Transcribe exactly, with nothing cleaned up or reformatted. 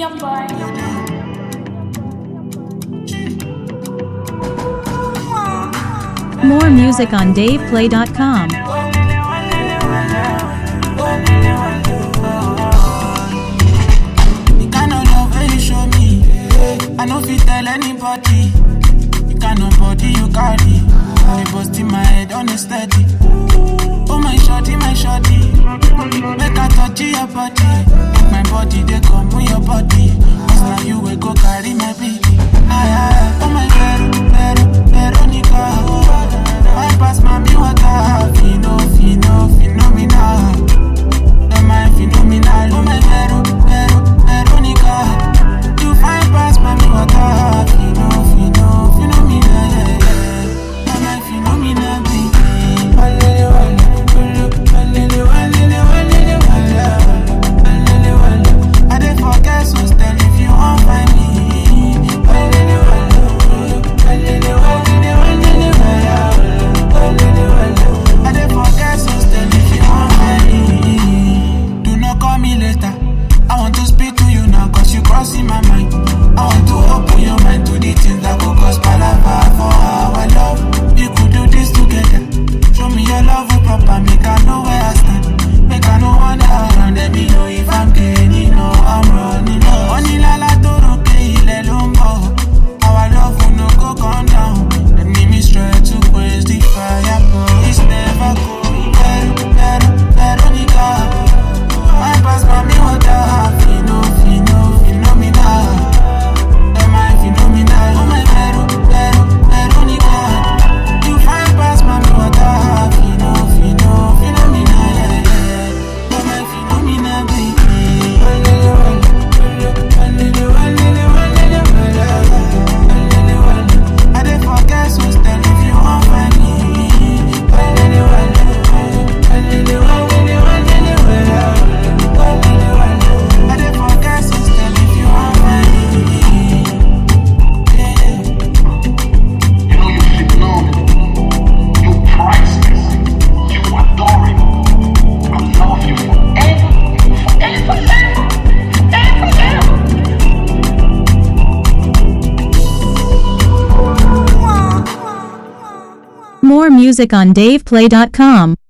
More music on dave play dot com. I no fit tell anybody. You got nobody you carry. I bust in my head on a steady. Oh my shorty, my shorty. Make I touch your body. Make my body they come with your body. Cause now you will go carry my baby. Aye, aye. Oh my Vero, Vero, Veronica. I pass mommy water. Fino, fino, phenomenal. Don't mind phenomenal. Oh my Vero, Vero, Veronica. You find past mommy water. Fino, fino, phenomenal. Yeah, yeah. I'm a phenomenal baby. Walele, walele, walele, walele, walele, walele, walele. I dey forget so still if you won't find me. Walele, walele, walele, walele, walele, walele, walele. I dey forget so still if you won't find me. Do not call me later. I want to speak to you now cause you crossing my mind. I want to open your mind to the things that go cause palava for our love. We could do this together. Show me your love will proper, make I know where I stand. Make I know one around, let me know if I'm getting, know I'm running low. Only la la toro ke ile lumbo. Our love will no go come down. Enemy straight to quench the fire, but it's never going. Vero, Vero, Veronica. I pass mommy water. Fino, fino, phenomenal. Am I phenomenal? Oh my Vero, Vero, Veronica. You find past mommy water. Fino, fino, phenomenal. Yeah, yeah. Oh my phenomenal baby. Walele, walele, walele, walele, walele, walele, walele. I dey forget so still if you won't find me. Walele, walele, walele, walele, walele, walele. I dey forget so still if you won't find me. Yeah. You know you're phenomenal. You're priceless. You're adorable. I love you forever, forever, ever, ever. More music on dave play dot com.